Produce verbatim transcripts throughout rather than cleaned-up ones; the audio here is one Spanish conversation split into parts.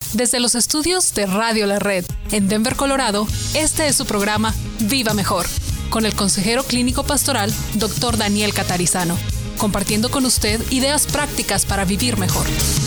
Desde los estudios de Radio La Red en Denver, Colorado, este es su programa Viva Mejor, con el consejero clínico pastoral doctor Daniel Catarizano, compartiendo con usted ideas prácticas para vivir mejor.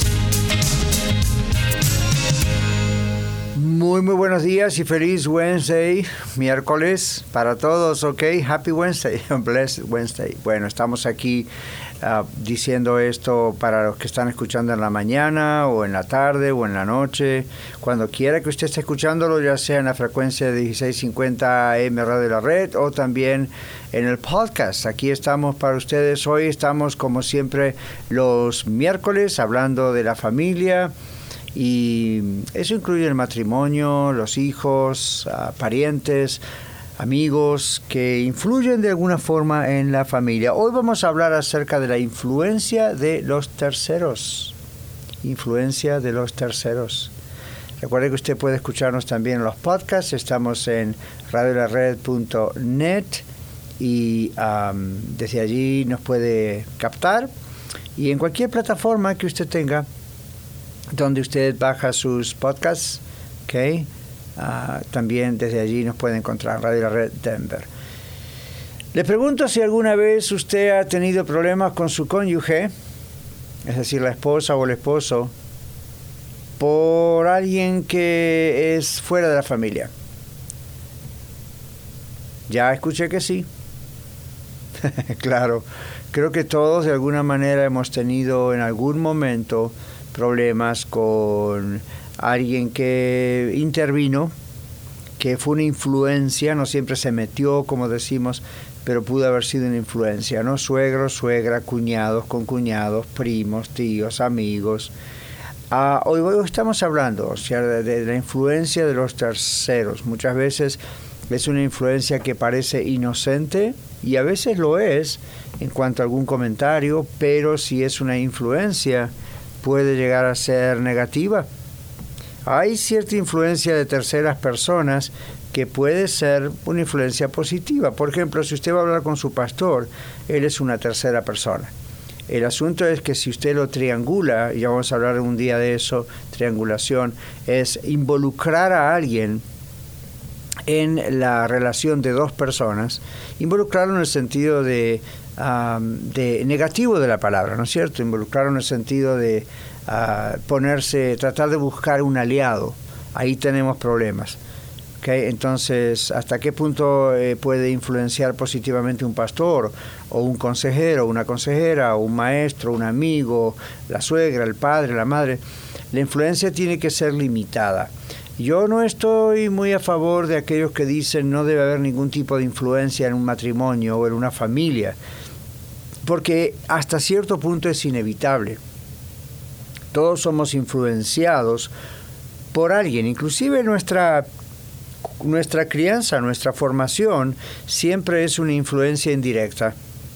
Muy, muy buenos días y feliz Wednesday, miércoles para todos, ¿ok? Happy Wednesday, blessed Wednesday. Bueno, estamos aquí uh, diciendo esto para los que están escuchando en la mañana o en la tarde o en la noche, cuando quiera que usted esté escuchándolo, ya sea en la frecuencia de dieciséis cincuenta A M Radio La Red o también en el podcast. Aquí estamos para ustedes. Hoy estamos, como siempre, los miércoles hablando de la familia. Y eso incluye el matrimonio, los hijos, uh, parientes, amigos que influyen de alguna forma en la familia. Hoy vamos a hablar acerca de la influencia de los terceros. Influencia de los terceros. Recuerde que usted puede escucharnos también en los podcasts. Estamos en radio la red punto net y um, desde allí nos puede captar. Y en cualquier plataforma que usted tenga, donde usted baja sus podcasts, ¿ok? Uh, también desde allí nos puede encontrar, Radio La Red Denver. Le pregunto si alguna vez usted ha tenido problemas con su cónyuge, es decir, la esposa o el esposo, por alguien que es fuera de la familia. Ya escuché que sí. Claro, creo que todos de alguna manera hemos tenido en algún momento problemas con alguien que intervino, que fue una influencia, no siempre se metió, como decimos, pero pudo haber sido una influencia, ¿no? Suegros, suegra, cuñados, concuñados, primos, tíos, amigos. Uh, hoy, hoy estamos hablando, o sea, de, de la influencia de los terceros. Muchas veces es una influencia que parece inocente y a veces lo es en cuanto a algún comentario, pero si es una influencia puede llegar a ser negativa. Hay cierta influencia de terceras personas que puede ser una influencia positiva. Por ejemplo, si usted va a hablar con su pastor, él es una tercera persona. El asunto es que si usted lo triangula, y ya vamos a hablar un día de eso, triangulación, es involucrar a alguien en la relación de dos personas, involucrarlo en el sentido de Um, de negativo de la palabra, ¿no es cierto? Involucrarlo en el sentido de uh, ponerse, tratar de buscar un aliado. Ahí tenemos problemas. ¿Okay? Entonces, ¿hasta qué punto eh, puede influenciar positivamente un pastor o un consejero, una consejera, o un maestro, un amigo, la suegra, el padre, la madre? La influencia tiene que ser limitada. Yo no estoy muy a favor de aquellos que dicen no debe haber ningún tipo de influencia en un matrimonio o en una familia, porque hasta cierto punto es inevitable. Todos somos influenciados por alguien, inclusive nuestra, nuestra crianza, nuestra formación siempre es una influencia indirecta.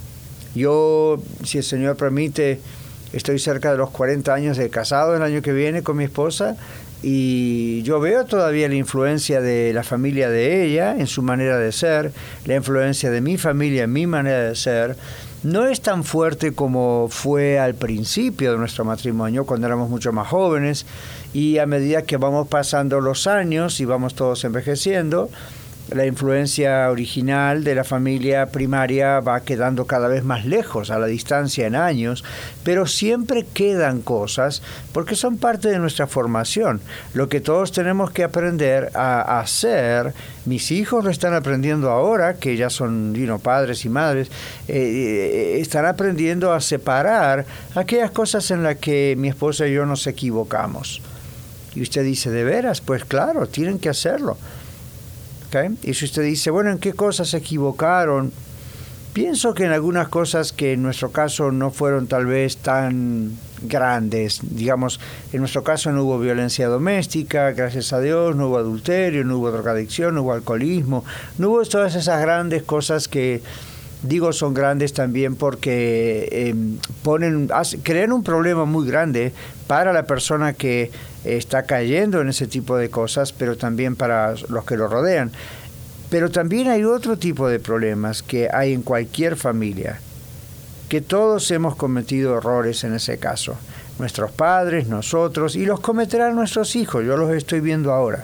Yo, si el Señor permite, estoy cerca de los cuarenta años de casado el año que viene con mi esposa, y yo veo todavía la influencia de la familia de ella en su manera de ser, la influencia de mi familia en mi manera de ser. No es tan fuerte como fue al principio de nuestro matrimonio, cuando éramos mucho más jóvenes, y a medida que vamos pasando los años y vamos todos envejeciendo, la influencia original de la familia primaria va quedando cada vez más lejos, a la distancia en años, pero siempre quedan cosas porque son parte de nuestra formación. Lo que todos tenemos que aprender a hacer, mis hijos lo están aprendiendo ahora, que ya son you know, padres y madres, eh, están aprendiendo a separar aquellas cosas en las que mi esposa y yo nos equivocamos. Y usted dice, ¿de veras? Pues claro, tienen que hacerlo. ¿Okay? Y si usted dice, bueno, ¿en qué cosas se equivocaron? Pienso que en algunas cosas que en nuestro caso no fueron tal vez tan grandes. Digamos, en nuestro caso no hubo violencia doméstica, gracias a Dios, no hubo adulterio, no hubo drogadicción, no hubo alcoholismo, no hubo todas esas grandes cosas que, digo, son grandes también porque eh, ponen, crean un problema muy grande para la persona que está cayendo en ese tipo de cosas, pero también para los que lo rodean. Pero también hay otro tipo de problemas que hay en cualquier familia, que todos hemos cometido errores en ese caso. nuestros padres, nosotros, y los cometerán nuestros hijos. Yo los estoy viendo ahora.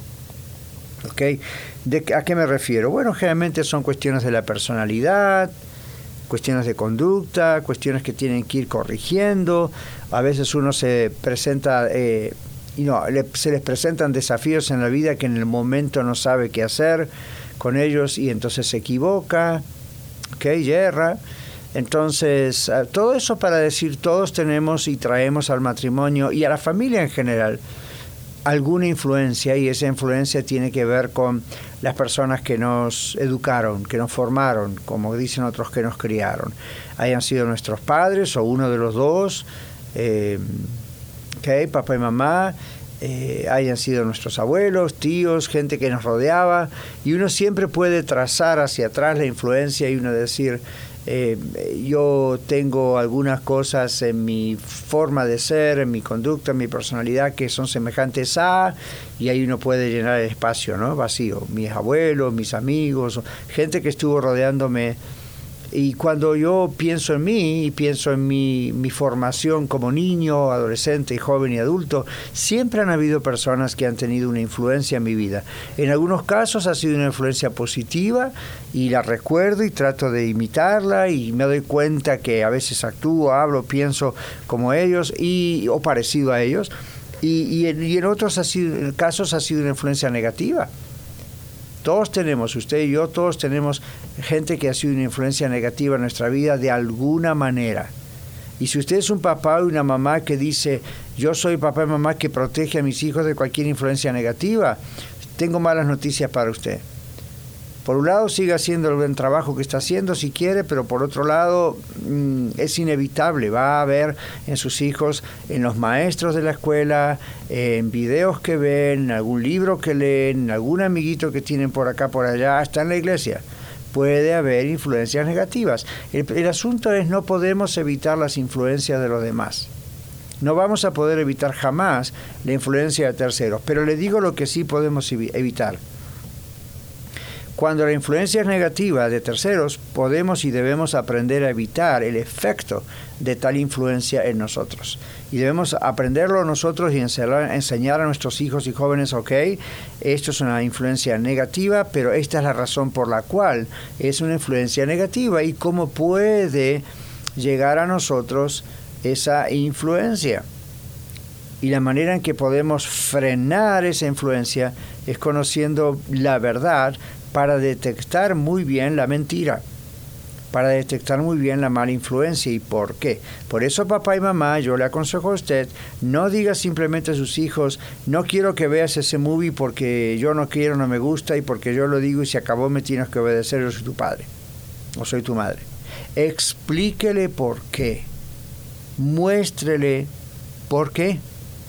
¿Ok? ¿De, ¿A qué me refiero? Bueno, generalmente son cuestiones de la personalidad, cuestiones de conducta, cuestiones que tienen que ir corrigiendo. A veces uno se presenta, eh, y no, le, se les presentan desafíos en la vida que en el momento no sabe qué hacer con ellos y entonces se equivoca, ¿okay? Y erra. Entonces, todo eso para decir, todos tenemos y traemos al matrimonio y a la familia en general alguna influencia, y esa influencia tiene que ver con las personas que nos educaron, que nos formaron, como dicen otros, que nos criaron. Hayan sido nuestros padres o uno de los dos, eh, okay, papá y mamá, eh, hayan sido nuestros abuelos, tíos, gente que nos rodeaba, y uno siempre puede trazar hacia atrás la influencia y uno decir, Eh, yo tengo algunas cosas en mi forma de ser, en mi conducta, en mi personalidad que son semejantes a, y ahí uno puede llenar el espacio, ¿no? Vacío. Mis abuelos, mis amigos, gente que estuvo rodeándome. Y cuando yo pienso en mí y pienso en mi, mi formación como niño, adolescente, y joven y adulto, siempre han habido personas que han tenido una influencia en mi vida. En algunos casos ha sido una influencia positiva y la recuerdo y trato de imitarla y me doy cuenta que a veces actúo, hablo, pienso como ellos y, o parecido a ellos. Y, y, en, y en otros ha sido, en casos ha sido una influencia negativa. Todos tenemos, usted y yo, todos tenemos gente que ha sido una influencia negativa en nuestra vida de alguna manera. Y si usted es un papá o una mamá que dice, yo soy papá y mamá que protege a mis hijos de cualquier influencia negativa, tengo malas noticias para usted. Por un lado, siga haciendo el buen trabajo que está haciendo si quiere, pero por otro lado, mmm, es inevitable. Va a haber en sus hijos, en los maestros de la escuela, en videos que ven, en algún libro que leen, en algún amiguito que tienen por acá, por allá, hasta en la iglesia. Puede haber influencias negativas. El, el asunto es, no podemos evitar las influencias de los demás. No vamos a poder evitar jamás la influencia de terceros, pero le digo lo que sí podemos evitar. Cuando la influencia es negativa de terceros, podemos y debemos aprender a evitar el efecto de tal influencia en nosotros. Y debemos aprenderlo nosotros y enseñar a nuestros hijos y jóvenes, ok, esto es una influencia negativa, pero esta es la razón por la cual es una influencia negativa y cómo puede llegar a nosotros esa influencia. Y la manera en que podemos frenar esa influencia es conociendo la verdad, para detectar muy bien la mentira, para detectar muy bien la mala influencia. ¿Y por qué? Por eso, papá y mamá, yo le aconsejo a usted, no diga simplemente a sus hijos, no quiero que veas ese movie porque yo no quiero, no me gusta, y porque yo lo digo y se acabó, me tienes que obedecer, yo soy tu padre o soy tu madre. Explíquele por qué, muéstrele por qué.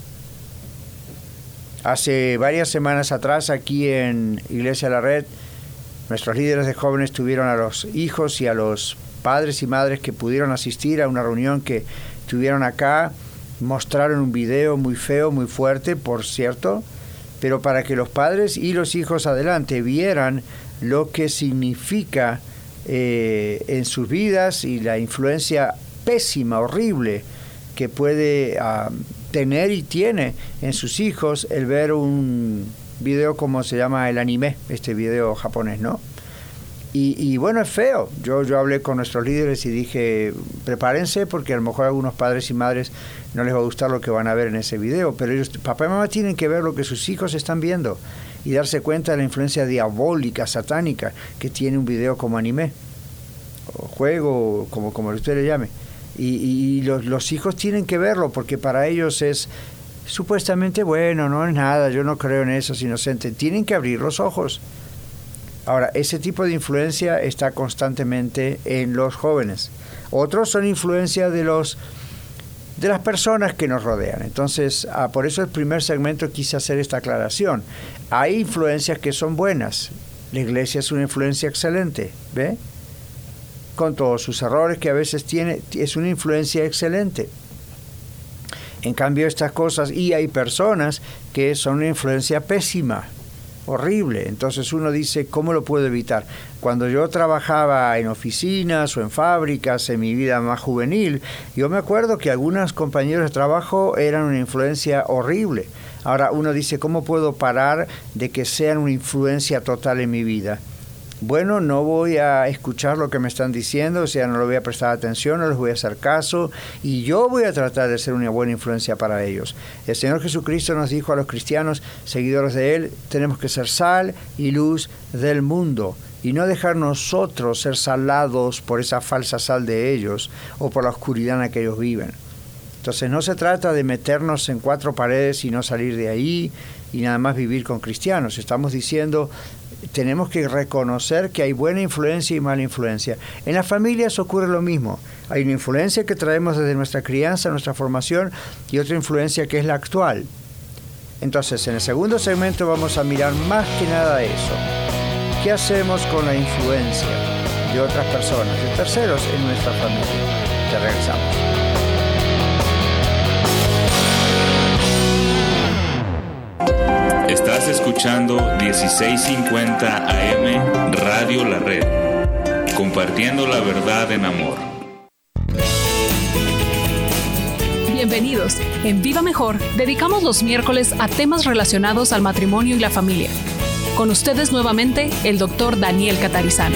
Hace varias semanas atrás, aquí en Iglesia La Red, nuestros líderes de jóvenes tuvieron a los hijos y a los padres y madres que pudieron asistir a una reunión que tuvieron acá, mostraron un video muy feo, muy fuerte, por cierto, pero para que los padres y los hijos adelante vieran lo que significa eh, en sus vidas y la influencia pésima, horrible, que puede uh, tener y tiene en sus hijos el ver un video como se llama el anime, este video japonés, ¿no? Y, y bueno, es feo. Yo, yo hablé con nuestros líderes y dije, prepárense porque a lo mejor a algunos padres y madres no les va a gustar lo que van a ver en ese video, pero ellos, papá y mamá, tienen que ver lo que sus hijos están viendo y darse cuenta de la influencia diabólica, satánica, que tiene un video como anime, o juego, como, como usted le llame. Y, y los, los hijos tienen que verlo porque para ellos es supuestamente bueno, no es nada, yo no creo en eso, es inocente. Tienen que abrir los ojos. Ahora, ese tipo de influencia está constantemente en los jóvenes. Otros son influencia de los de las personas que nos rodean. Entonces, ah, por eso el primer segmento quise hacer esta aclaración. Hay influencias que son buenas. La iglesia es una influencia excelente, ¿ve? Con todos sus errores que a veces tiene, es una influencia excelente. En cambio, estas cosas, y hay personas que son una influencia pésima, horrible. Entonces uno dice, ¿cómo lo puedo evitar? Cuando yo trabajaba en oficinas o en fábricas, en mi vida más juvenil, yo me acuerdo que algunos compañeros de trabajo eran una influencia horrible. Ahora uno dice, ¿cómo puedo parar de que sean una influencia total en mi vida? Bueno, no voy a escuchar lo que me están diciendo, o sea, no le voy a prestar atención, no les voy a hacer caso, y yo voy a tratar de ser una buena influencia para ellos. El Señor Jesucristo nos dijo a los cristianos, seguidores de Él, tenemos que ser sal y luz del mundo, y no dejar nosotros ser salados por esa falsa sal de ellos, o por la oscuridad en la que ellos viven. Entonces no se trata de meternos en cuatro paredes y no salir de ahí, y nada más vivir con cristianos. Estamos diciendo, tenemos que reconocer que hay buena influencia y mala influencia. En las familias ocurre lo mismo. Hay una influencia que traemos desde nuestra crianza, nuestra formación, y otra influencia que es la actual. Entonces, en el segundo segmento vamos a mirar más que nada eso. ¿Qué hacemos con la influencia de otras personas, de terceros en nuestra familia? Ya regresamos. Estás escuchando dieciséis cincuenta A M Radio La Red, compartiendo la verdad en amor. Bienvenidos. En Viva Mejor dedicamos los miércoles a temas relacionados al matrimonio y la familia. Con ustedes nuevamente el doctor Daniel Catarizano.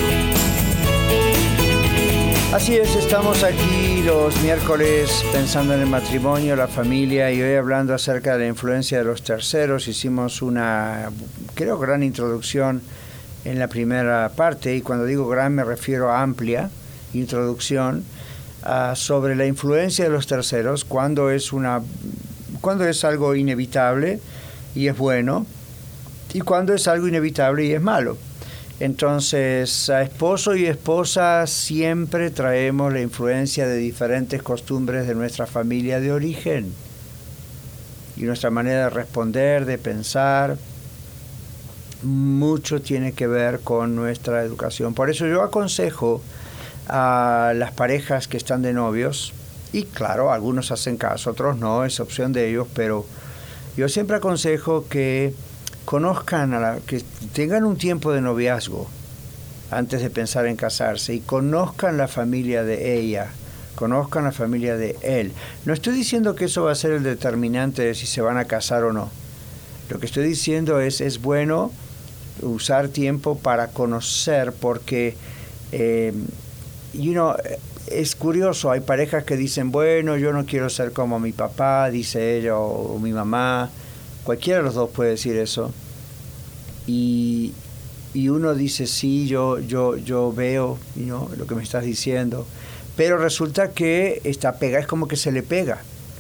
Así es, estamos aquí los miércoles pensando en el matrimonio, la familia, y hoy hablando acerca de la influencia de los terceros. Hicimos una, creo, gran introducción en la primera parte, y cuando digo gran me refiero a amplia introducción uh, sobre la influencia de los terceros, cuando es, una, cuando es algo inevitable y es bueno, y cuando es algo inevitable y es malo. Entonces, a esposo y esposa siempre traemos la influencia de diferentes costumbres de nuestra familia de origen. Y nuestra manera de responder, de pensar, mucho tiene que ver con nuestra educación. Por eso yo aconsejo a las parejas que están de novios, y claro, algunos hacen caso, otros no, es opción de ellos, pero yo siempre aconsejo que conozcan, a la, que tengan un tiempo de noviazgo antes de pensar en casarse, y conozcan la familia de ella, conozcan la familia de él. No estoy diciendo que eso va a ser el determinante de si se van a casar o no. Lo que estoy diciendo es, es bueno usar tiempo para conocer, porque, eh, you know, es curioso, hay parejas que dicen, bueno, yo no quiero ser como mi papá, dice ella, o, o mi mamá. Cualquiera de los dos puede decir eso. Y, y uno dice, sí, yo, yo, yo veo, you know, lo que me estás diciendo. Pero resulta que esta pega es como que se le pega.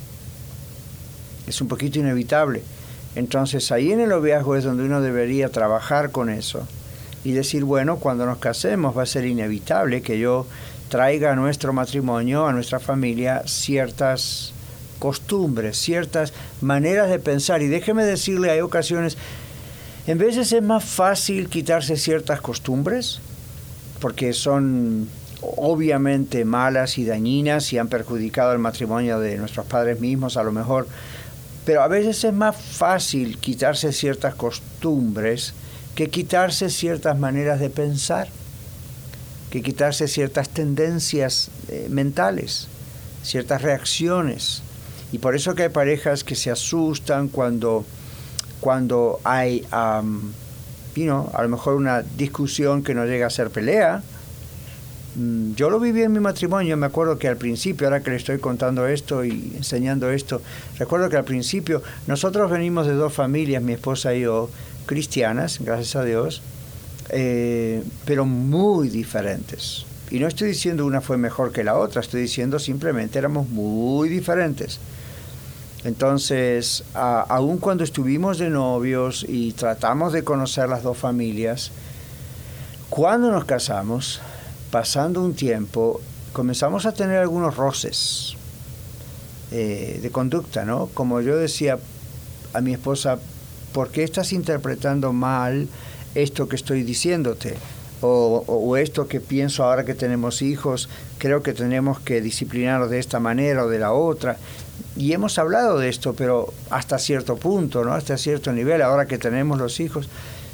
Es un poquito inevitable. Entonces ahí en el noviazgo es donde uno debería trabajar con eso. Y decir, bueno, cuando nos casemos va a ser inevitable que yo traiga a nuestro matrimonio, a nuestra familia, ciertas costumbres, ciertas maneras de pensar. Y déjeme decirle, hay ocasiones, en veces es más fácil quitarse ciertas costumbres, porque son obviamente malas y dañinas y han perjudicado el matrimonio de nuestros padres mismos a lo mejor, pero a veces es más fácil quitarse ciertas costumbres que quitarse ciertas maneras de pensar, que quitarse ciertas tendencias eh, mentales, ciertas reacciones. Y por eso que hay parejas que se asustan cuando, cuando hay, um, you know, a lo mejor una discusión que no llega a ser pelea. Mm, yo lo viví en mi matrimonio, me acuerdo que al principio, ahora que le estoy contando esto y enseñando esto, recuerdo que al principio nosotros venimos de dos familias, mi esposa y yo, cristianas, gracias a Dios, eh, pero muy diferentes. Y no estoy diciendo una fue mejor que la otra, estoy diciendo simplemente éramos muy diferentes. Entonces, a, aun cuando estuvimos de novios y tratamos de conocer las dos familias, cuando nos casamos, pasando un tiempo, comenzamos a tener algunos roces eh, de conducta, ¿no? Como yo decía a mi esposa, ¿por qué estás interpretando mal esto que estoy diciéndote? O, o esto que pienso ahora que tenemos hijos, creo que tenemos que disciplinarlos de esta manera o de la otra. Y hemos hablado de esto, pero hasta cierto punto, ¿no? Hasta cierto nivel, ahora que tenemos los hijos.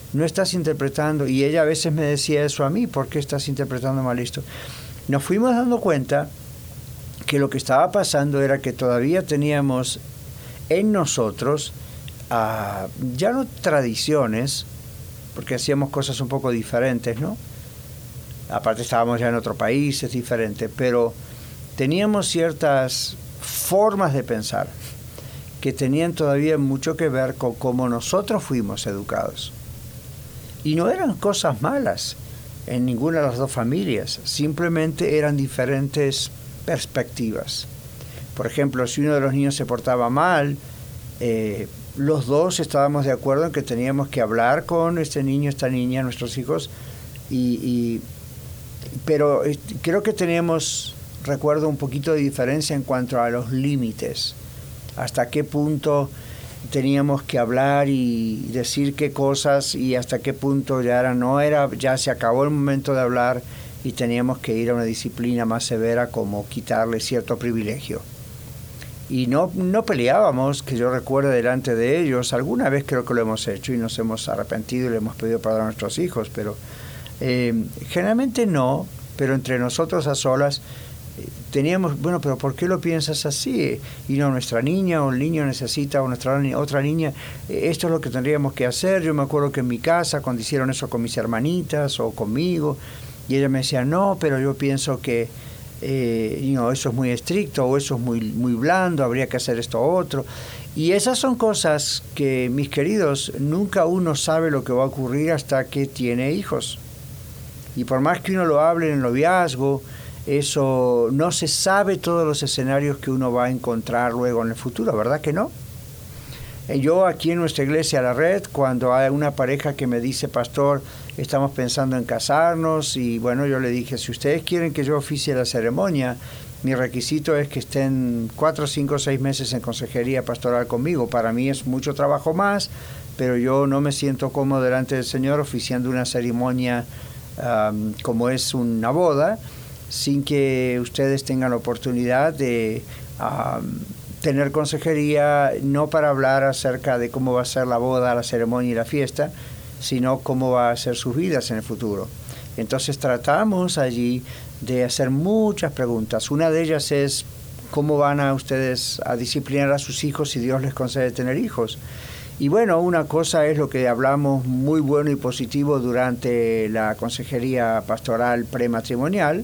no estás interpretando, y ella a veces me decía eso a mí, ¿por qué estás interpretando mal esto? Nos fuimos dando cuenta que lo que estaba pasando era que todavía teníamos en nosotros, uh, ya no tradiciones, porque hacíamos cosas un poco diferentes, ¿no? Aparte estábamos ya en otro país, es diferente, pero teníamos ciertas formas de pensar que tenían todavía mucho que ver con cómo nosotros fuimos educados. Y no eran cosas malas en ninguna de las dos familias, simplemente eran diferentes perspectivas. Por ejemplo, si uno de los niños se portaba mal, eh, los dos estábamos de acuerdo en que teníamos que hablar con este niño, esta niña, nuestros hijos, y, y, pero eh, creo que teníamos, recuerdo, un poquito de diferencia en cuanto a los límites. Hasta qué punto teníamos que hablar y decir qué cosas, y hasta qué punto ya era, no era, ya se acabó el momento de hablar y teníamos que ir a una disciplina más severa, como quitarle cierto privilegio. Y no, no peleábamos, que yo recuerde, delante de ellos. Alguna vez creo que lo hemos hecho y nos hemos arrepentido y le hemos pedido perdón a nuestros hijos, pero eh, generalmente no, pero entre nosotros a solas teníamos, bueno, pero ¿por qué lo piensas así? Y no, nuestra niña o el niño necesita, o nuestra otra niña, esto es lo que tendríamos que hacer. Yo me acuerdo que en mi casa, cuando hicieron eso con mis hermanitas o conmigo, y ella me decía, no, pero yo pienso que eh, no, eso es muy estricto, o eso es muy, muy blando, habría que hacer esto otro. Y esas son cosas que, mis queridos, nunca uno sabe lo que va a ocurrir hasta que tiene hijos. Y por más que uno lo hable en el noviazgo, eso no se sabe todos los escenarios que uno va a encontrar luego en el futuro, ¿verdad que no? Yo aquí en nuestra iglesia La Red, cuando hay una pareja que me dice, pastor, estamos pensando en casarnos, y bueno, yo le dije, si ustedes quieren que yo oficie la ceremonia, mi requisito es que estén cuatro, cinco, seis meses en consejería pastoral conmigo. Para mí es mucho trabajo más, pero yo no me siento cómodo delante del Señor oficiando una ceremonia um, como es una boda, sin que ustedes tengan la oportunidad de um, tener consejería, no para hablar acerca de cómo va a ser la boda, la ceremonia y la fiesta, sino cómo va a ser sus vidas en el futuro. Entonces tratamos allí de hacer muchas preguntas. Una de ellas es, ¿cómo van a ustedes a disciplinar a sus hijos si Dios les concede tener hijos? Y bueno, una cosa es lo que hablamos muy bueno y positivo durante la consejería pastoral prematrimonial,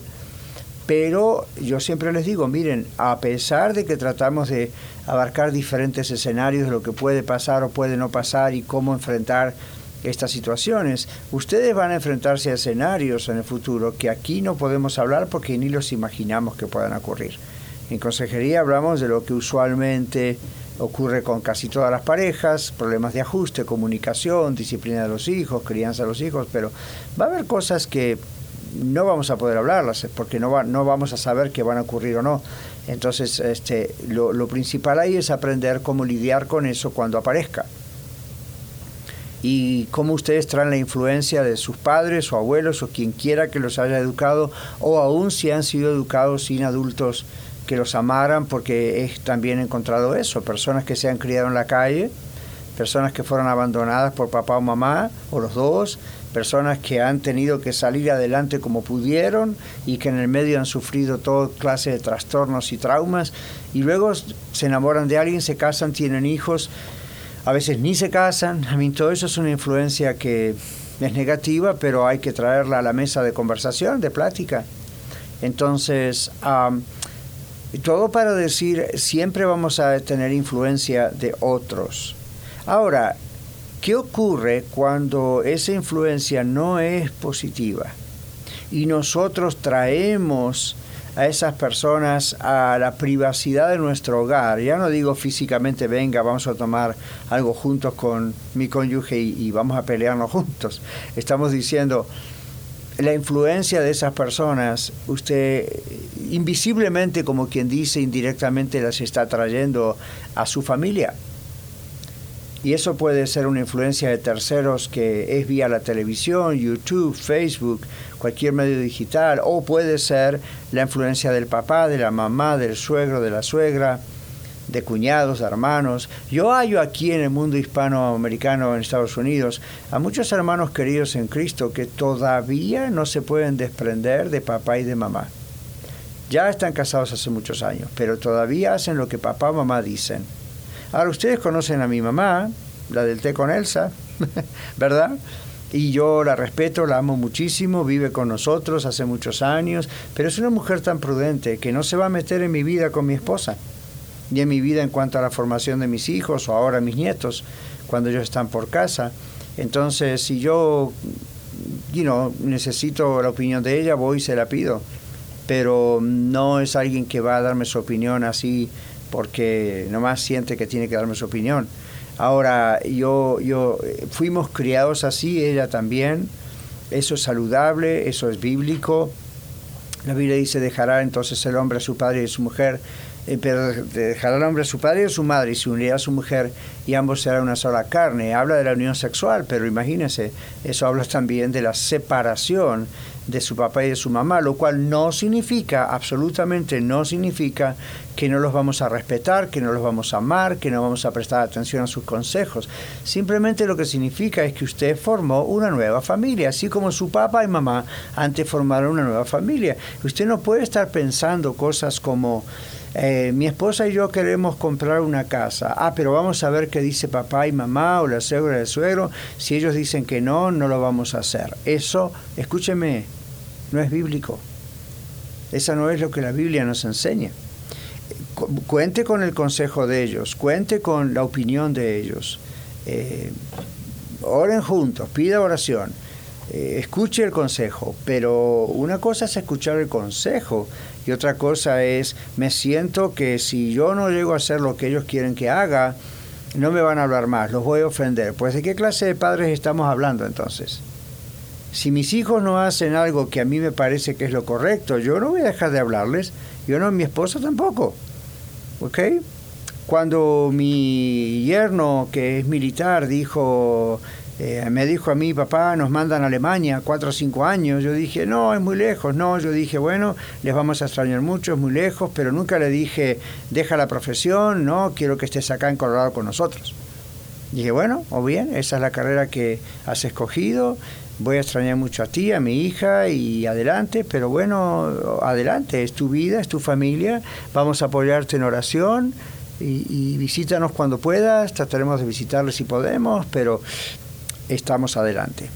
pero yo siempre les digo, miren, a pesar de que tratamos de abarcar diferentes escenarios de lo que puede pasar o puede no pasar y cómo enfrentar estas situaciones, ustedes van a enfrentarse a escenarios en el futuro que aquí no podemos hablar porque ni los imaginamos que puedan ocurrir. En consejería hablamos de lo que usualmente ocurre con casi todas las parejas, problemas de ajuste, comunicación, disciplina de los hijos, crianza de los hijos, pero va a haber cosas que no vamos a poder hablarlas porque no, va, no vamos a saber qué van a ocurrir o no. Entonces, este, lo, lo principal ahí es aprender cómo lidiar con eso cuando aparezca. Y cómo ustedes traen la influencia de sus padres o abuelos o quien quiera que los haya educado, o aún si han sido educados sin adultos que los amaran, porque he también encontrado eso, personas que se han criado en la calle, personas que fueron abandonadas por papá o mamá, o los dos, personas que han tenido que salir adelante como pudieron y que en el medio han sufrido toda clase de trastornos y traumas, y luego se enamoran de alguien, se casan, tienen hijos, a veces ni se casan. A mí todo eso es una influencia que es negativa, pero hay que traerla a la mesa de conversación, de plática. Entonces, um, todo para decir, siempre vamos a tener influencia de otros. Ahora, ¿qué ocurre cuando esa influencia no es positiva y nosotros traemos a esas personas a la privacidad de nuestro hogar? Ya no digo físicamente, venga, vamos a tomar algo juntos con mi cónyuge y, y vamos a pelearnos juntos. Estamos diciendo, la influencia de esas personas, usted invisiblemente, como quien dice, indirectamente las está trayendo a su familia. Y eso puede ser una influencia de terceros que es vía la televisión, YouTube, Facebook, cualquier medio digital, o puede ser la influencia del papá, de la mamá, del suegro, de la suegra, de cuñados, de hermanos. Yo hallo aquí en el mundo hispanoamericano en Estados Unidos a muchos hermanos queridos en Cristo que todavía no se pueden desprender de papá y de mamá. Ya están casados hace muchos años, pero todavía hacen lo que papá y mamá dicen. Ahora, ustedes conocen a mi mamá, la del té con Elsa, ¿verdad? Y yo la respeto, la amo muchísimo, vive con nosotros hace muchos años, pero es una mujer tan prudente que no se va a meter en mi vida con mi esposa, ni en mi vida en cuanto a la formación de mis hijos o ahora mis nietos, cuando ellos están por casa. Entonces, si yo you know, necesito la opinión de ella, voy y se la pido. Pero no es alguien que va a darme su opinión así porque nomás siente que tiene que darme su opinión. Ahora, yo, yo fuimos criados así, ella también. Eso es saludable, eso es bíblico. La Biblia dice, dejará entonces el hombre a su padre y a su mujer, eh, pero dejará el hombre a su padre y a su madre y se unirá a su mujer y ambos serán una sola carne. Habla de la unión sexual, pero imagínense, eso habla también de la separación de su papá y de su mamá, lo cual no significa, absolutamente no significa que no los vamos a respetar, que no los vamos a amar, que no vamos a prestar atención a sus consejos. Simplemente lo que significa es que usted formó una nueva familia, así como su papá y mamá antes formaron una nueva familia. Usted no puede estar pensando cosas como eh, mi esposa y yo queremos comprar una casa. Ah, pero vamos a ver qué dice papá y mamá o la suegra y el suegro. Si ellos dicen que no, no lo vamos a hacer. Eso, escúcheme, no es bíblico. Esa no es lo que la Biblia nos enseña. Cuente con el consejo de ellos, cuente con la opinión de ellos. Eh, oren juntos, pida oración, eh, escuche el consejo, pero una cosa es escuchar el consejo y otra cosa es, me siento que si yo no llego a hacer lo que ellos quieren que haga, no me van a hablar más, los voy a ofender. Pues, ¿de qué clase de padres estamos hablando entonces? Si mis hijos no hacen algo que a mí me parece que es lo correcto, yo no voy a dejar de hablarles, yo no, mi esposa tampoco. ¿Ok? Cuando mi yerno, que es militar, dijo, eh, me dijo a mí, papá, nos mandan a Alemania cuatro o cinco años, yo dije, no, es muy lejos, no, yo dije, bueno, les vamos a extrañar mucho, es muy lejos, pero nunca le dije, deja la profesión, no, quiero que estés acá en Colorado con nosotros. Dije, bueno, o bien, esa es la carrera que has escogido, voy a extrañar mucho a ti, a mi hija y adelante, pero bueno, adelante, es tu vida, es tu familia, vamos a apoyarte en oración y, y visítanos cuando puedas, trataremos de visitarles si podemos, pero estamos adelante.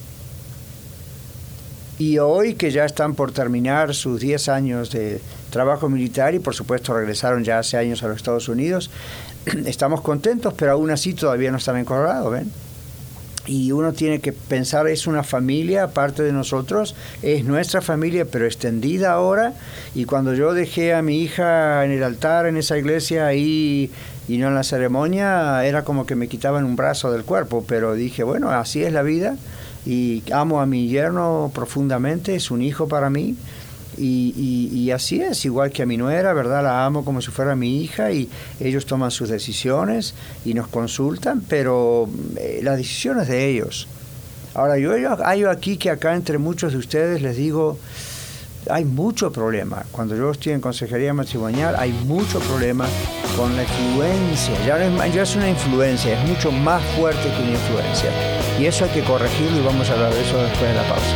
Y hoy que ya están por terminar sus diez años de trabajo militar y por supuesto regresaron ya hace años a los Estados Unidos, estamos contentos, pero aún así todavía no están en Colorado, ¿ven? Y uno tiene que pensar, es una familia aparte de nosotros, es nuestra familia pero extendida ahora, y cuando yo dejé a mi hija en el altar en esa iglesia ahí y no en la ceremonia, era como que me quitaban un brazo del cuerpo, pero dije, bueno, así es la vida, y amo a mi yerno profundamente, es un hijo para mí, Y, y, y así es, igual que a mi nuera, ¿verdad? La amo como si fuera mi hija y ellos toman sus decisiones y nos consultan, pero eh, la decisión es de ellos. Ahora, yo hay aquí que acá entre muchos de ustedes les digo, hay mucho problema. Cuando yo estoy en consejería matrimonial, hay mucho problema con la influencia. Ya no es, ya es una influencia, es mucho más fuerte que una influencia. Y eso hay que corregirlo y vamos a hablar de eso después de la pausa.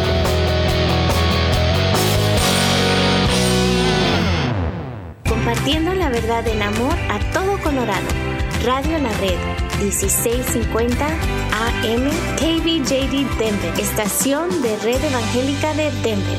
Compartiendo la verdad en amor a todo Colorado. Radio La Red, dieciséis cincuenta A M, K B J D Denver, estación de Red Evangélica de Denver.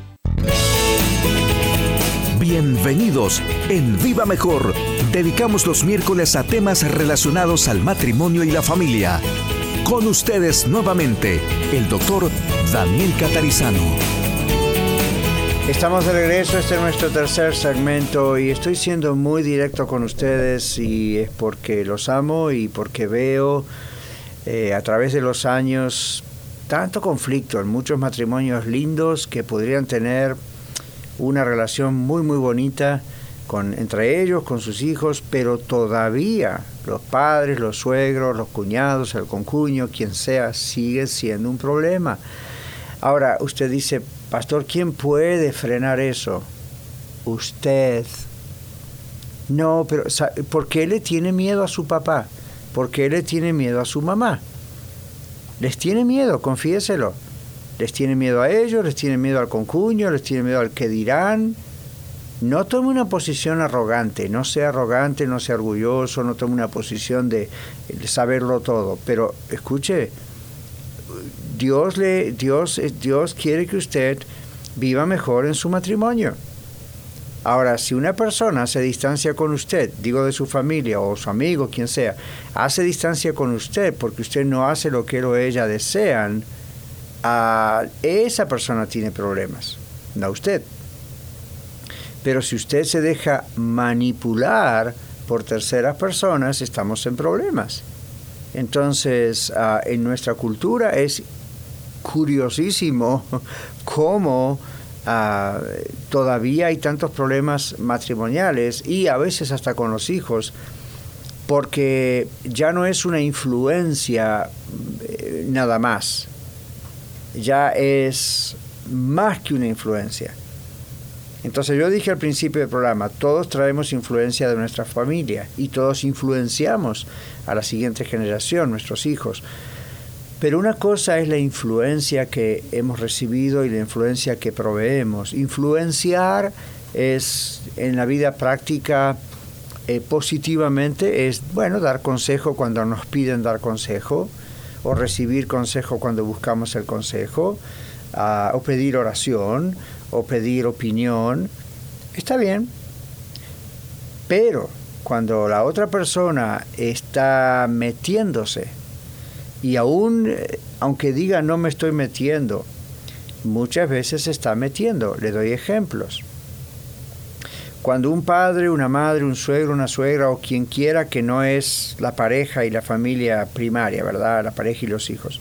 Bienvenidos en Viva Mejor. Dedicamos los miércoles a temas relacionados al matrimonio y la familia. Con ustedes nuevamente, el doctor Daniel Catarizano. Estamos de regreso, este es nuestro tercer segmento y estoy siendo muy directo con ustedes y es porque los amo y porque veo eh, a través de los años tanto conflicto en muchos matrimonios lindos que podrían tener una relación muy muy bonita con, entre ellos, con sus hijos, pero todavía los padres, los suegros, los cuñados, el concuño, quien sea, sigue siendo un problema. Ahora, usted dice, pastor, ¿quién puede frenar eso? Usted. No, pero ¿por qué le tiene miedo a su papá? ¿Por qué le tiene miedo a su mamá? Les tiene miedo, confiéselo. Les tiene miedo a ellos, les tiene miedo al concuño, les tiene miedo al que dirán. No tome una posición arrogante, no sea arrogante, no sea orgulloso, no tome una posición de, de saberlo todo. Pero escuche, Dios, le, Dios, Dios quiere que usted viva mejor en su matrimonio. Ahora, si una persona se distancia con usted, digo de su familia o su amigo, quien sea, hace distancia con usted porque usted no hace lo que él o ella desean, uh, esa persona tiene problemas, no usted. Pero si usted se deja manipular por terceras personas, estamos en problemas. Entonces, uh, en nuestra cultura es curiosísimo cómo uh, todavía hay tantos problemas matrimoniales y a veces hasta con los hijos, porque ya no es una influencia eh, nada más, ya es más que una influencia. Entonces yo dije al principio del programa, todos traemos influencia de nuestra familia y todos influenciamos a la siguiente generación, nuestros hijos. Pero una cosa es la influencia que hemos recibido y la influencia que proveemos. Influenciar es, en la vida práctica, eh, positivamente, es, bueno, dar consejo cuando nos piden dar consejo, o recibir consejo cuando buscamos el consejo, uh, o pedir oración, o pedir opinión. Está bien. Pero cuando la otra persona está metiéndose, y aún, aunque diga no me estoy metiendo, muchas veces se está metiendo. Le doy ejemplos. Cuando un padre, una madre, un suegro, una suegra o quien quiera que no es la pareja y la familia primaria, ¿verdad? La pareja y los hijos.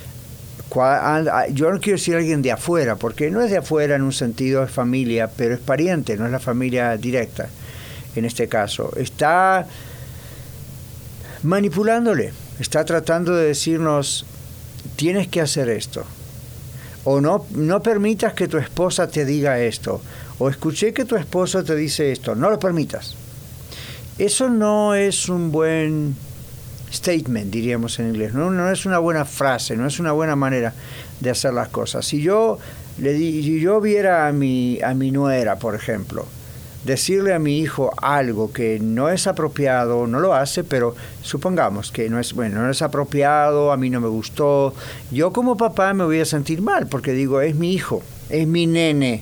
Yo no quiero decir alguien de afuera, porque no es de afuera en un sentido de familia, pero es pariente, no es la familia directa en este caso. Está manipulándole. Está tratando de decirnos, tienes que hacer esto. O no, no permitas que tu esposa te diga esto. O escuché que tu esposo te dice esto. No lo permitas. Eso no es un buen statement, diríamos en inglés. No, no es una buena frase, no es una buena manera de hacer las cosas. Si yo, le di, si yo viera a mi, a mi nuera, por ejemplo, decirle a mi hijo algo que no es apropiado, no lo hace, pero supongamos que no es, bueno, no es apropiado, a mí no me gustó, yo como papá me voy a sentir mal, porque digo, es mi hijo, es mi nene,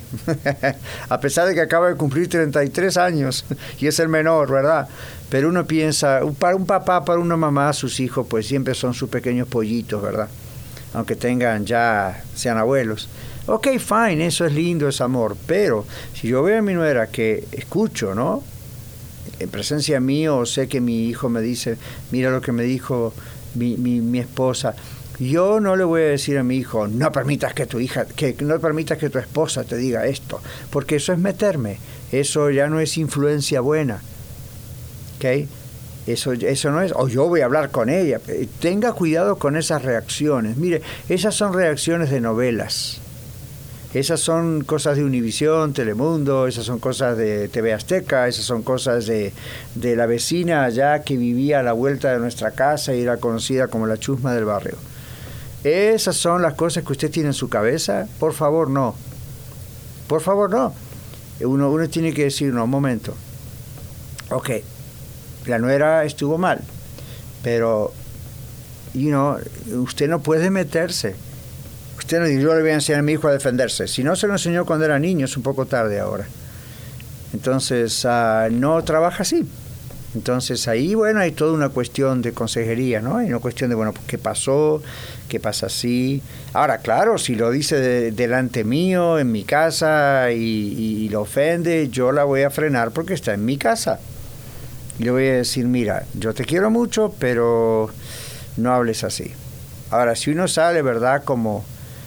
a pesar de que acaba de cumplir treinta y tres años y es el menor, ¿verdad? Pero uno piensa, para un papá, para una mamá, sus hijos pues siempre son sus pequeños pollitos, ¿verdad? Aunque tengan ya, sean abuelos. Ok, fine, eso es lindo, es amor, pero si yo veo a mi nuera que escucho, ¿no? En presencia mía, o sé que mi hijo me dice, mira lo que me dijo mi, mi, mi esposa, yo no le voy a decir a mi hijo, no permitas que tu hija, que no permitas que tu esposa te diga esto, porque eso es meterme, eso ya no es influencia buena, ¿ok? Eso, eso no es, o yo voy a hablar con ella. Tenga cuidado con esas reacciones. Mire, esas son reacciones de novelas. Esas son cosas de Univisión, Telemundo, esas son cosas de T V Azteca, esas son cosas de, de la vecina allá que vivía a la vuelta de nuestra casa y era conocida como la chusma del barrio. Esas son las cosas que usted tiene en su cabeza. Por favor, no. Por favor, no. Uno, uno tiene que decir, no, un momento. Ok, la nuera estuvo mal, pero, you know, usted no puede meterse. Usted no dice, yo le voy a enseñar a mi hijo a defenderse. Si no se lo enseñó cuando era niño, es un poco tarde ahora. Entonces, uh, no trabaja así. Entonces, ahí, bueno, hay toda una cuestión de consejería, ¿no? Hay una cuestión de, bueno, ¿qué pasó? ¿Qué pasa así? Ahora, claro, si lo dice de, delante mío, en mi casa, y, y, y lo ofende, yo la voy a frenar porque está en mi casa. Y le voy a decir, mira, yo te quiero mucho, pero no hables así. Ahora, si uno sale, ¿verdad?, como...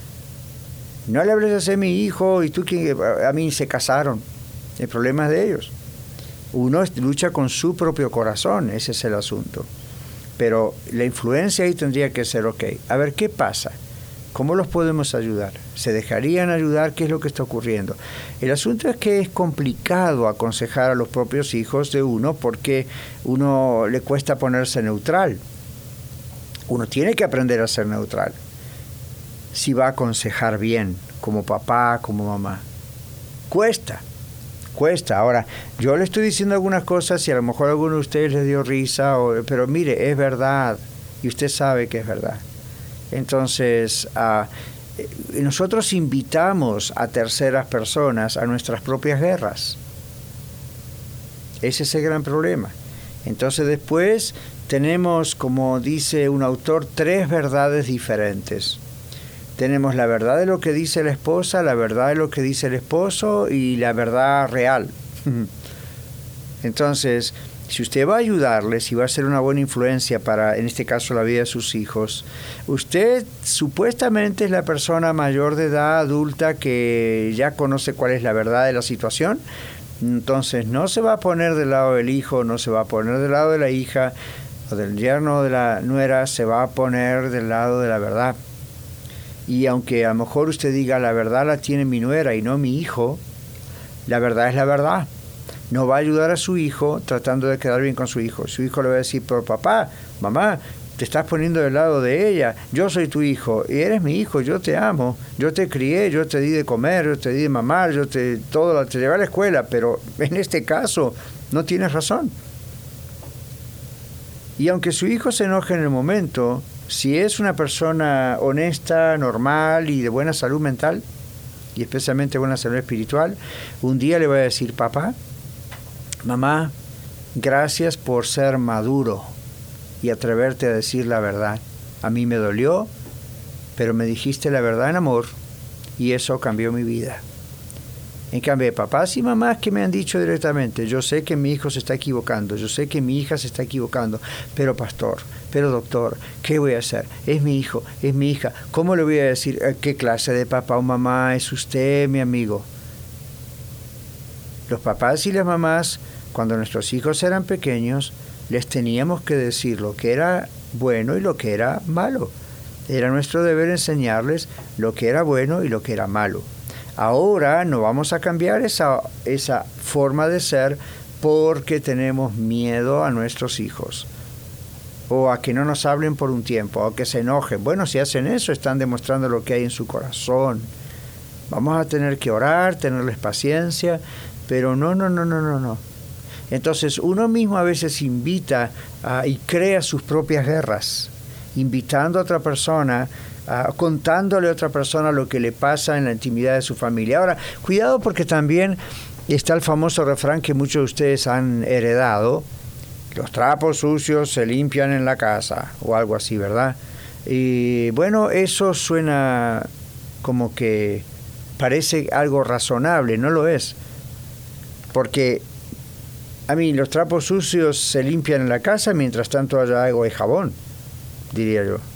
No le hables así a mi hijo y tú que a mí se casaron. El problema es de ellos. Uno lucha con su propio corazón, ese es el asunto. Pero la influencia ahí tendría que ser, ok, a ver, ¿qué pasa? ¿Cómo los podemos ayudar? ¿Se dejarían ayudar? ¿Qué es lo que está ocurriendo? El asunto es que es complicado aconsejar a los propios hijos de uno porque uno le cuesta ponerse neutral. Uno tiene que aprender a ser neutral si va a aconsejar bien, como papá, como mamá. Cuesta, cuesta. Ahora, yo le estoy diciendo algunas cosas y a lo mejor a alguno de ustedes les dio risa, o, pero mire, es verdad y usted sabe que es verdad. Entonces, uh, nosotros invitamos a terceras personas a nuestras propias guerras. Ese es el gran problema. Entonces después tenemos, como dice un autor, tres verdades diferentes. Tenemos la verdad de lo que dice la esposa, la verdad de lo que dice el esposo y la verdad real. Entonces, si usted va a ayudarles, si va a ser una buena influencia para, en este caso, la vida de sus hijos, usted supuestamente es la persona mayor de edad, adulta, que ya conoce cuál es la verdad de la situación. Entonces, no se va a poner del lado del hijo, no se va a poner del lado de la hija, o del yerno o de la nuera, se va a poner del lado de la verdad. Y aunque a lo mejor usted diga, la verdad la tiene mi nuera y no mi hijo, la verdad es la verdad. No va a ayudar a su hijo tratando de quedar bien con su hijo. Su hijo le va a decir, pero papá, mamá, te estás poniendo del lado de ella. Yo soy tu hijo y eres mi hijo, yo te amo. Yo te crié, yo te di de comer, yo te di de mamar, yo te, todo, te llevé a la escuela, pero en este caso no tienes razón. Y aunque su hijo se enoje en el momento, si es una persona honesta, normal y de buena salud mental, y especialmente buena salud espiritual, un día le va a decir, papá, mamá, gracias por ser maduro y atreverte a decir la verdad. A mí me dolió, pero me dijiste la verdad en amor y eso cambió mi vida. En cambio, papás y mamás que me han dicho directamente, yo sé que mi hijo se está equivocando, yo sé que mi hija se está equivocando, pero pastor, pero doctor, ¿qué voy a hacer? Es mi hijo, es mi hija. ¿Cómo le voy a decir qué clase de papá o mamá es usted, mi amigo? Los papás y las mamás, cuando nuestros hijos eran pequeños, les teníamos que decir lo que era bueno y lo que era malo. Era nuestro deber enseñarles lo que era bueno y lo que era malo. Ahora no vamos a cambiar esa, esa forma de ser porque tenemos miedo a nuestros hijos. O a que no nos hablen por un tiempo, o que se enojen. Bueno, si hacen eso, están demostrando lo que hay en su corazón. Vamos a tener que orar, tenerles paciencia, pero no, no, no, no, no, no. Entonces, uno mismo a veces invita uh, y crea sus propias guerras, invitando a otra persona, uh, contándole a otra persona lo que le pasa en la intimidad de su familia. Ahora, cuidado porque también está el famoso refrán que muchos de ustedes han heredado, los trapos sucios se limpian en la casa, o algo así, ¿verdad? Y bueno, eso suena como que parece algo razonable, no lo es. Porque, a mí, los trapos sucios se limpian en la casa, mientras tanto haya agua y jabón, diría yo.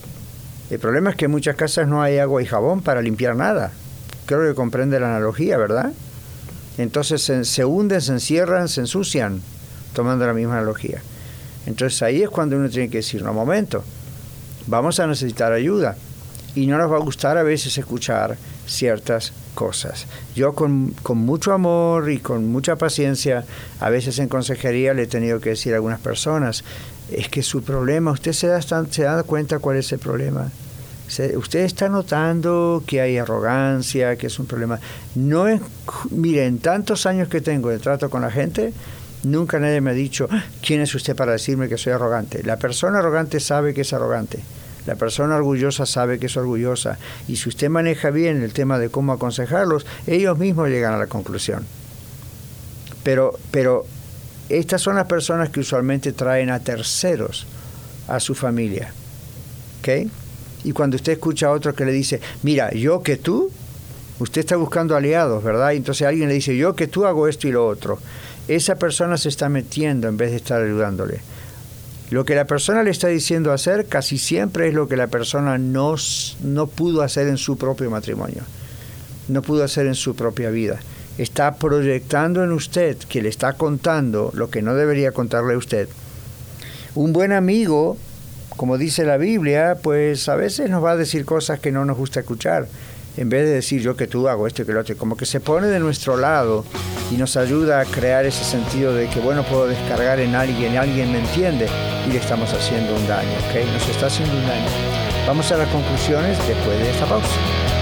El problema es que en muchas casas no hay agua y jabón para limpiar nada. Creo que comprende la analogía, ¿verdad? Entonces se, se hunden, se encierran, se ensucian, tomando la misma analogía. Entonces ahí es cuando uno tiene que decir, no, momento, vamos a necesitar ayuda. Y no nos va a gustar a veces escuchar ciertas cosas. Yo con, con mucho amor y con mucha paciencia, a veces en consejería le he tenido que decir a algunas personas, es que su problema, usted se da, se da cuenta cuál es el problema. Se, usted está notando que hay arrogancia, que es un problema. No es, mire, en tantos años que tengo de trato con la gente, nunca nadie me ha dicho, ¿quién es usted para decirme que soy arrogante? La persona arrogante sabe que es arrogante. La persona orgullosa sabe que es orgullosa. Y si usted maneja bien el tema de cómo aconsejarlos, ellos mismos llegan a la conclusión. Pero, pero estas son las personas que usualmente traen a terceros a su familia. ¿Ok? Y cuando usted escucha a otro que le dice, mira, yo que tú, usted está buscando aliados, ¿verdad? Y entonces alguien le dice, yo que tú hago esto y lo otro. Esa persona se está metiendo en vez de estar ayudándole. Lo que la persona le está diciendo hacer casi siempre es lo que la persona no, no pudo hacer en su propio matrimonio, no pudo hacer en su propia vida. Está proyectando en usted, que le está contando lo que no debería contarle a usted. Un buen amigo como dice la Biblia, pues a veces nos va a decir cosas que no nos gusta escuchar. En vez de decir yo que tú hago esto y que lo otro, como que se pone de nuestro lado y nos ayuda a crear ese sentido de que, bueno, puedo descargar en alguien, alguien me entiende y le estamos haciendo un daño, ¿ok? Nos está haciendo un daño. Vamos a las conclusiones después de esta pausa.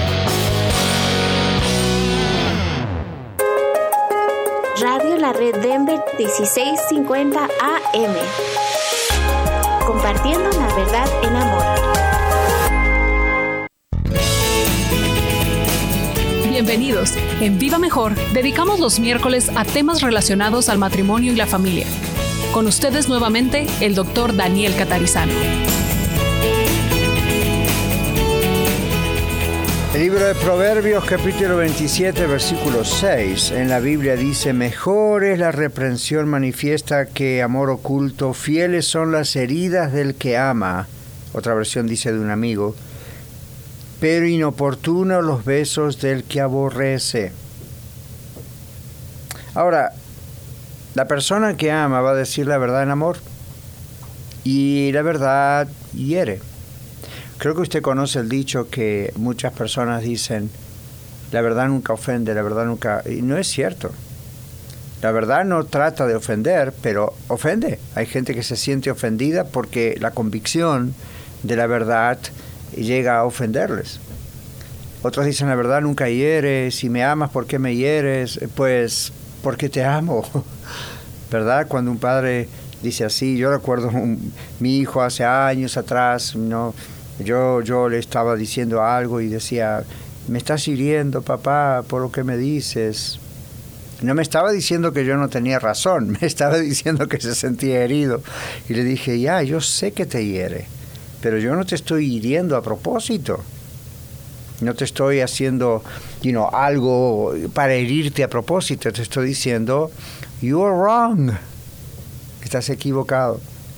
Radio La Red Denver dieciséis cincuenta A M. Compartiendo la verdad en amor. Bienvenidos. En Viva Mejor dedicamos los miércoles a temas relacionados al matrimonio y la familia. Con ustedes nuevamente el doctor Daniel Catarizano. El libro de Proverbios, capítulo veintisiete, versículo seis, en la Biblia dice: mejor es la reprensión manifiesta que amor oculto, fieles son las heridas del que ama. Otra versión dice de un amigo: pero inoportunos los besos del que aborrece. Ahora, la persona que ama va a decir la verdad en amor, y la verdad hiere. Creo que usted conoce el dicho que muchas personas dicen: la verdad nunca ofende, la verdad nunca... Y no es cierto. La verdad no trata de ofender, pero ofende. Hay gente que se siente ofendida porque la convicción de la verdad llega a ofenderles. Otros dicen: la verdad nunca hiere. Si me amas, ¿por qué me hieres? Pues porque te amo. ¿Verdad? Cuando un padre dice así, yo recuerdo un, mi hijo hace años atrás, no, yo, yo le estaba diciendo algo y decía: me estás hiriendo, papá, por lo que me dices. No me estaba diciendo que yo no tenía razón, me estaba diciendo que se sentía herido. Y le dije: ya, yo sé que te hiere, pero yo no te estoy hiriendo a propósito. No te estoy haciendo, you know, algo para herirte a propósito. Te estoy diciendo: you are wrong. Estás equivocado.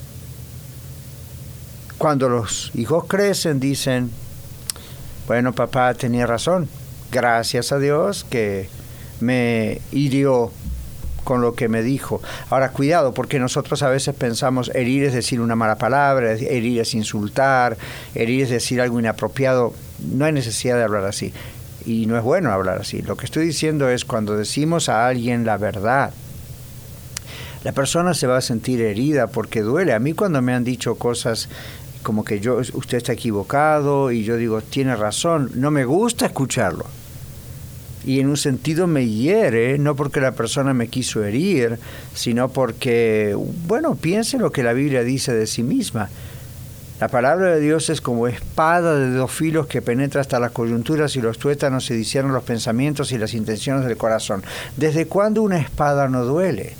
Cuando los hijos crecen, dicen: bueno, papá tenía razón. Gracias a Dios que me hirió con lo que me dijo. Ahora, cuidado, porque nosotros a veces pensamos herir es decir una mala palabra, herir es insultar, herir es decir algo inapropiado. No hay necesidad de hablar así. Y no es bueno hablar así. Lo que estoy diciendo es cuando decimos a alguien la verdad, la persona se va a sentir herida porque duele. A mí cuando me han dicho cosas como que yo, usted está equivocado, y yo digo, tiene razón, no me gusta escucharlo. Y en un sentido me hiere, no porque la persona me quiso herir, sino porque, bueno, piense lo que la Biblia dice de sí misma. La palabra de Dios es como espada de dos filos que penetra hasta las coyunturas y los tuétanos y discierne los pensamientos y las intenciones del corazón. ¿Desde cuándo una espada no duele?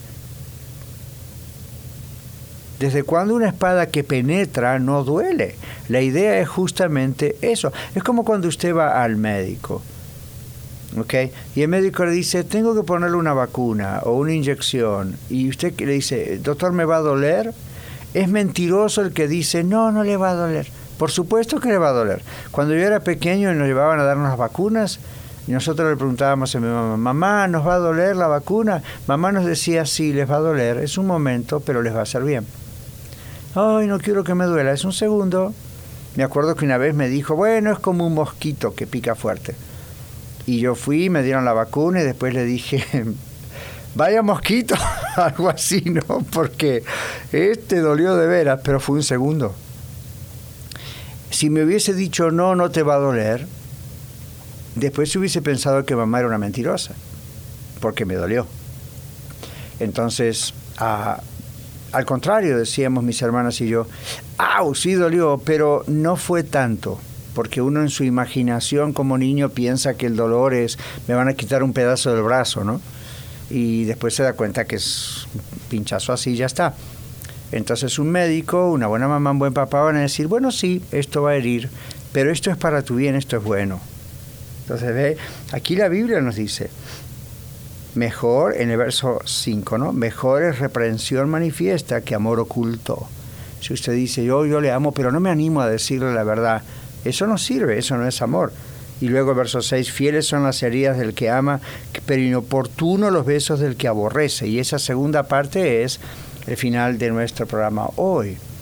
¿Desde cuándo una espada que penetra no duele? La idea es justamente eso. Es como cuando usted va al médico, ¿ok? Y el médico le dice: tengo que ponerle una vacuna o una inyección. Y usted le dice: doctor, ¿me va a doler? Es mentiroso el que dice: no, no le va a doler. Por supuesto que le va a doler. Cuando yo era pequeño y nos llevaban a darnos las vacunas, y nosotros le preguntábamos a mi mamá: mamá, ¿nos va a doler la vacuna? Mamá nos decía: sí, les va a doler. Es un momento, pero les va a hacer bien. Ay, no quiero que me duela. Es un segundo. Me acuerdo que una vez me dijo: bueno, es como un mosquito que pica fuerte. Y yo fui, me dieron la vacuna y después le dije: vaya mosquito, algo así, ¿no? Porque este dolió de veras, pero fue un segundo. Si me hubiese dicho: no, no te va a doler, después se hubiese pensado que mamá era una mentirosa, porque me dolió. Entonces, ah, al contrario, decíamos mis hermanas y yo: ¡au! Sí dolió, pero no fue tanto. Porque uno en su imaginación como niño piensa que el dolor es: me van a quitar un pedazo del brazo, ¿no? Y después se da cuenta que es un pinchazo así y ya está. Entonces un médico, una buena mamá, un buen papá van a decir: bueno, sí, esto va a herir, pero esto es para tu bien, esto es bueno. Entonces, ve, aquí la Biblia nos dice, mejor, en el verso cinco, ¿no? Mejor es reprensión manifiesta que amor oculto. Si usted dice: yo, yo le amo, pero no me animo a decirle la verdad, eso no sirve, eso no es amor. Y luego el verso seis, fieles son las heridas del que ama, pero inoportuno los besos del que aborrece. Y esa segunda parte es el final de nuestro programa hoy.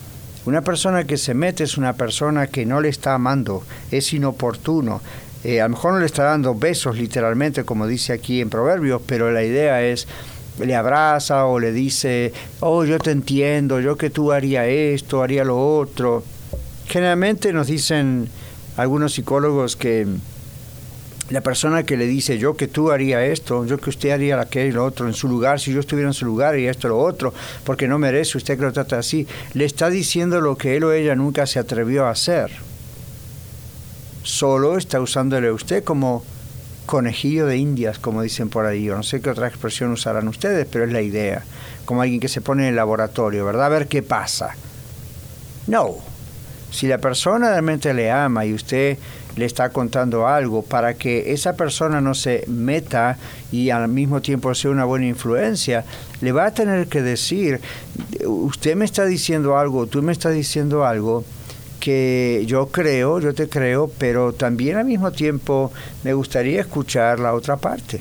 Una persona que se mete es una persona que no le está amando, es inoportuno. Eh, a lo mejor no le está dando besos literalmente, como dice aquí en Proverbios, pero la idea es, le abraza o le dice, oh, yo te entiendo, yo que tú haría esto, haría lo otro. Generalmente nos dicen algunos psicólogos que la persona que le dice, yo que tú haría esto, yo que usted haría aquello y lo otro, en su lugar, si yo estuviera en su lugar y esto lo otro, porque no merece usted que lo trate así, le está diciendo lo que él o ella nunca se atrevió a hacer. Solo está usándole a usted como conejillo de indias, como dicen por ahí. Yo no sé qué otra expresión usarán ustedes, pero es la idea. Como alguien que se pone en el laboratorio, ¿verdad? A ver qué pasa. No. Si la persona realmente le ama y usted le está contando algo para que esa persona no se meta y al mismo tiempo sea una buena influencia, le va a tener que decir, usted me está diciendo algo, tú me estás diciendo algo que yo creo, yo te creo, pero también al mismo tiempo me gustaría escuchar la otra parte.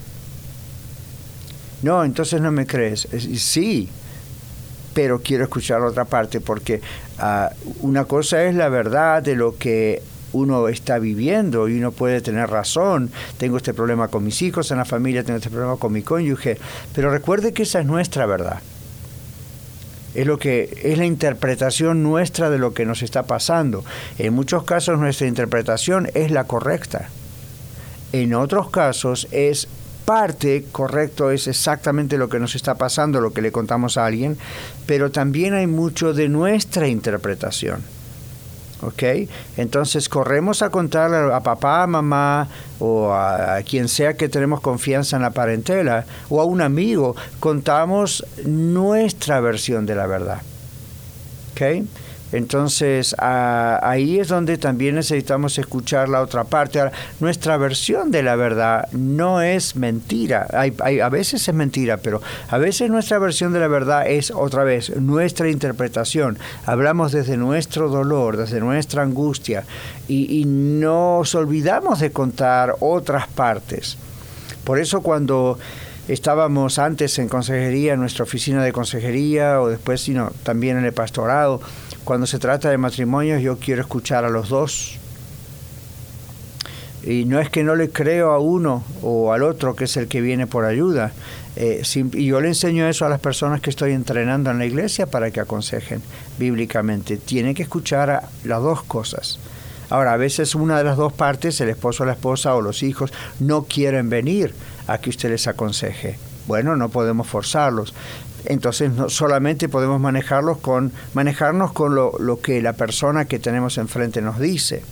No, entonces no me crees. Sí, pero quiero escuchar la otra parte porque uh, una cosa es la verdad de lo que uno está viviendo y uno puede tener razón. Tengo este problema con mis hijos en la familia, tengo este problema con mi cónyuge, pero recuerde que esa es nuestra verdad. Es lo que es la interpretación nuestra de lo que nos está pasando. En muchos casos nuestra interpretación es la correcta. En otros casos es parte correcto, es exactamente lo que nos está pasando, lo que le contamos a alguien, pero también hay mucho de nuestra interpretación. ¿Ok? Entonces corremos a contarle a papá, a mamá o a, a quien sea que tenemos confianza en la parentela o a un amigo, contamos nuestra versión de la verdad. ¿Ok? Entonces a, ahí es donde también necesitamos escuchar la otra parte. Ahora, nuestra versión de la verdad no es mentira. Hay, hay, a veces es mentira, pero a veces nuestra versión de la verdad es otra vez nuestra interpretación. Hablamos desde nuestro dolor, desde nuestra angustia y, y nos olvidamos de contar otras partes. Por eso cuando estábamos antes en consejería, en nuestra oficina de consejería o después sino, también en el pastorado, cuando se trata de matrimonios, yo quiero escuchar a los dos. Y no es que no le creo a uno o al otro, que es el que viene por ayuda. Eh, y yo le enseño eso a las personas que estoy entrenando en la iglesia para que aconsejen bíblicamente. Tienen que escuchar a las dos cosas. Ahora, a veces una de las dos partes, el esposo o la esposa o los hijos, no quieren venir a que usted les aconseje. Bueno, no podemos forzarlos. Entonces no solamente podemos manejarlos con, manejarnos con lo, lo que la persona que tenemos enfrente nos dice.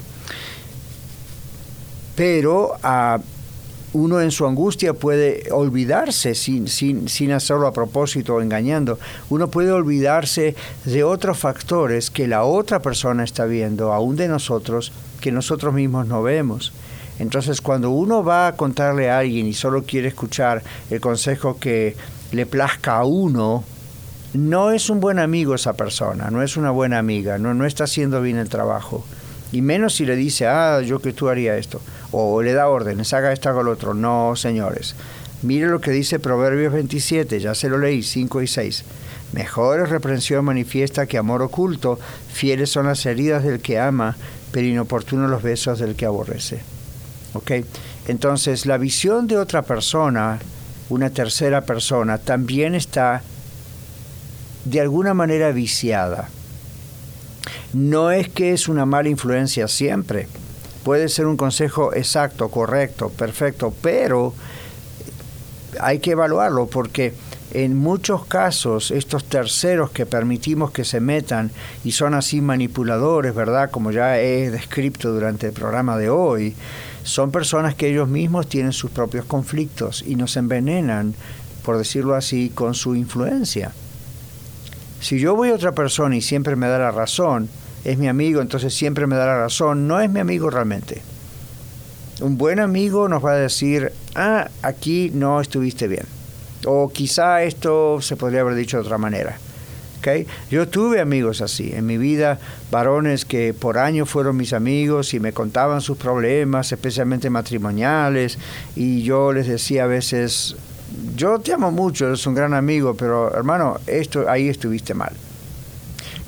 Pero uh, uno en su angustia puede olvidarse, sin, sin, sin hacerlo a propósito o engañando, uno puede olvidarse de otros factores que la otra persona está viendo, aún de nosotros, que nosotros mismos no vemos. Entonces cuando uno va a contarle a alguien y solo quiere escuchar el consejo que le plazca a uno, no es un buen amigo esa persona, no es una buena amiga, no, no está haciendo bien el trabajo. Y menos si le dice, ah, yo que tú haría esto, o le da órdenes, haga esto, haga lo otro. No, señores. Mire lo que dice Proverbios veintisiete, ya se lo leí, cinco y seis. Mejor es reprensión manifiesta que amor oculto, fieles son las heridas del que ama, pero inoportunos los besos del que aborrece. ¿Ok? Entonces, la visión de otra persona, una tercera persona, también está de alguna manera viciada. No es que es una mala influencia siempre. Puede ser un consejo exacto, correcto, perfecto, pero hay que evaluarlo porque en muchos casos estos terceros que permitimos que se metan y son así manipuladores, ¿verdad? Como ya he descrito durante el programa de hoy, son personas que ellos mismos tienen sus propios conflictos y nos envenenan, por decirlo así, con su influencia. Si yo voy a otra persona y siempre me da la razón, es mi amigo, entonces siempre me da la razón, no es mi amigo realmente. Un buen amigo nos va a decir, ah, aquí no estuviste bien. O quizá esto se podría haber dicho de otra manera. ¿Okay? Yo tuve amigos así en mi vida, varones que por años fueron mis amigos y me contaban sus problemas, especialmente matrimoniales, y yo les decía a veces, yo te amo mucho, eres un gran amigo, pero hermano, esto ahí estuviste mal.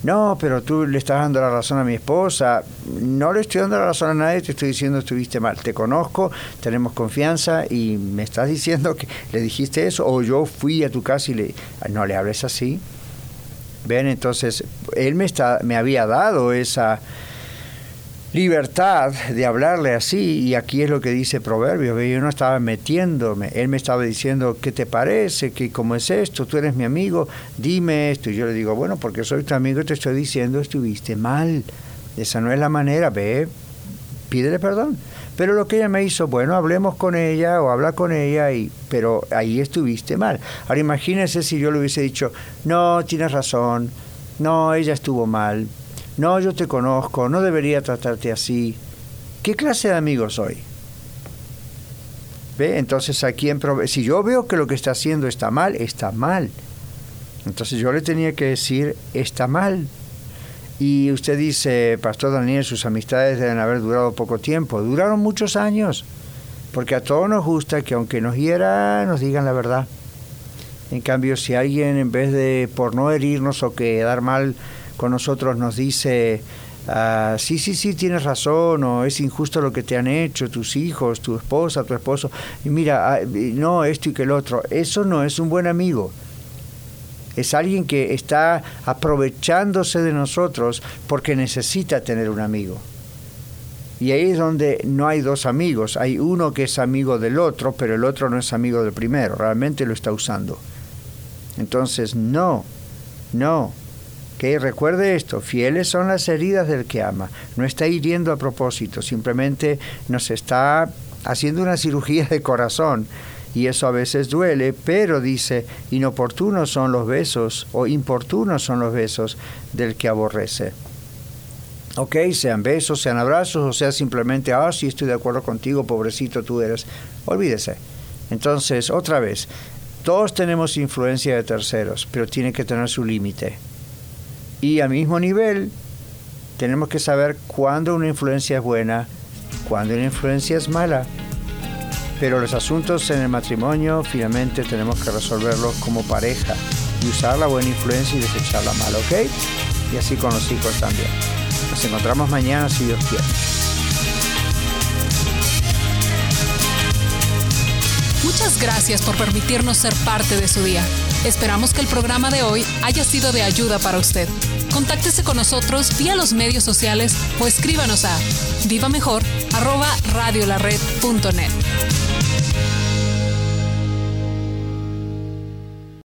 no, pero tú le estás dando la razón a mi esposa. No le estoy dando la razón a nadie, te estoy diciendo estuviste mal. Te conozco, tenemos confianza y me estás diciendo que le dijiste eso, o yo fui a tu casa y le... No le hables así. ¿Ven? Entonces, él me, está, me había dado esa libertad de hablarle así, y aquí es lo que dice Proverbios. Yo no estaba metiéndome, él me estaba diciendo, ¿qué te parece? ¿Qué, ¿Cómo es esto? Tú eres mi amigo, dime esto. Y yo le digo, bueno, porque soy tu amigo, te estoy diciendo, estuviste mal. Esa no es la manera, ve, pídele perdón. Pero lo que ella me hizo, bueno, hablemos con ella o habla con ella, y, pero ahí estuviste mal. Ahora imagínense si yo le hubiese dicho, no, tienes razón, no, ella estuvo mal, no, yo te conozco, no debería tratarte así. ¿Qué clase de amigo soy? ¿Ve? Entonces aquí en Prove- si yo veo que lo que está haciendo está mal, está mal. Entonces yo le tenía que decir, está mal. Y usted dice, Pastor Daniel, sus amistades deben haber durado poco tiempo. Duraron muchos años, porque a todos nos gusta que aunque nos hiera, nos digan la verdad. En cambio, si alguien, en vez de, por no herirnos o quedar mal con nosotros, nos dice, ah, sí, sí, sí, tienes razón, o es injusto lo que te han hecho, tus hijos, tu esposa, tu esposo, y mira, ah, no, esto y que el otro, eso no es un buen amigo. Es alguien que está aprovechándose de nosotros porque necesita tener un amigo. Y ahí es donde no hay dos amigos. Hay uno que es amigo del otro, pero el otro no es amigo del primero. Realmente lo está usando. Entonces, no, no. Que recuerde esto, fieles son las heridas del que ama. No está hiriendo a propósito, simplemente nos está haciendo una cirugía de corazón. Y eso a veces duele, pero dice, inoportunos son los besos, o importunos son los besos del que aborrece. Ok, sean besos, sean abrazos, o sea simplemente, ah, sí, estoy de acuerdo contigo, pobrecito tú eres. Olvídese. Entonces, otra vez, todos tenemos influencia de terceros, pero tiene que tener su límite. Y al mismo nivel, tenemos que saber cuándo una influencia es buena, cuándo una influencia es mala. Pero los asuntos en el matrimonio finalmente tenemos que resolverlos como pareja y usar la buena influencia y desechar la mala, ¿ok? Y así con los hijos también. Nos encontramos mañana si Dios quiere. Muchas gracias por permitirnos ser parte de su día. Esperamos que el programa de hoy haya sido de ayuda para usted. Contáctese con nosotros vía los medios sociales o escríbanos a vivamejor arroba radiolared punto net.